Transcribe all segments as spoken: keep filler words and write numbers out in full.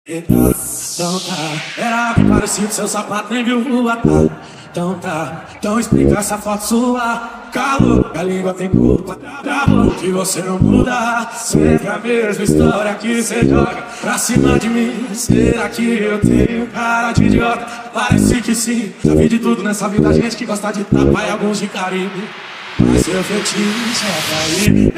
Então tá, era bem parecido, seu sapato nem viu rua, tá? Então tá, então explica essa foto sua. Calor, a língua tem culpa, tá bom que você não muda. Sempre a mesma história que você joga pra cima de mim. Será que eu tenho cara de idiota? Parece que sim, já vi de tudo nessa vida, gente que gosta de tapa e alguns de carinho. Mas seu fetiche é cair.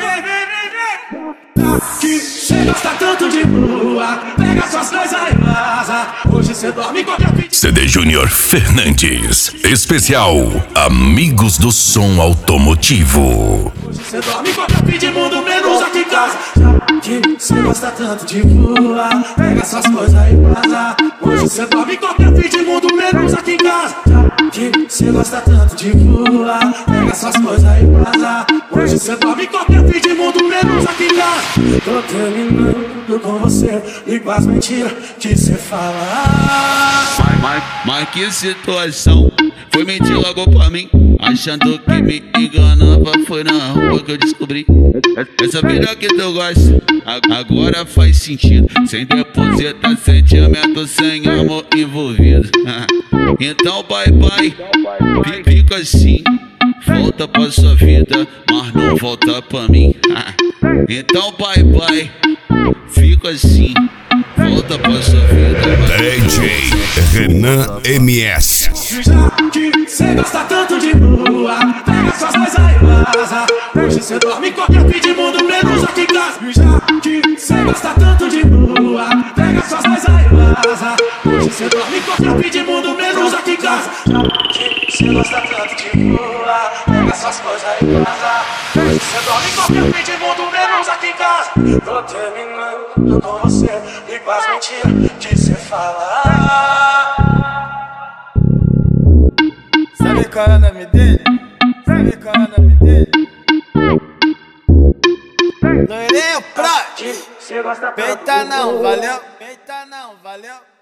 Que cê gosta tanto de lua, pega suas coisas e vaza. Hoje cê dorme com a minha. C D Júnior Fernandes, especial Amigos do Som Automotivo. Hoje cê dorme com a minha de mundo, menos aqui em casa. Que cê gosta tanto de lua, pega suas coisas e vaza. Hoje cê dorme com a minha de mundo, menos aqui em casa. Que cê gosta tanto de lua, pega suas coisas e vaza. Hoje cê dorme com a minha de mundo, menos aqui em casa. Tô terminando com você e com as mentiras que cê fala. Mas, mas, mas que situação, foi mentir logo pra mim, achando que me enganava. Foi na rua que eu descobri essa vida que tu gosta, agora faz sentido. Sem depositar sentimento, sem amor envolvido. Então bye bye, fica assim, volta pra sua vida, mas não volta pra mim. Então bye bye, fica assim, volta pra sua vida. D J Renan M S. Já que cê gosta tanto de lua, pega suas coisas e vaza. Hoje cê dorme em qualquer fim de mundo, menos aqui em casa. Já que cê gosta tanto de lua, pega suas coisas e vaza. Hoje cê dorme em qualquer fim de mundo, menos aqui em casa. Já que cê gosta tanto de lua, pega suas coisas e vaza. Hoje cê dorme em qualquer fim de mundo, menos aqui em casa. Tô terminando com você e com as mentiras que cê fala. Sabe qual é o nome dele? Sabe qual é o nome dele? Loirinho Prod. Peita não, valeu? Peita não, valeu?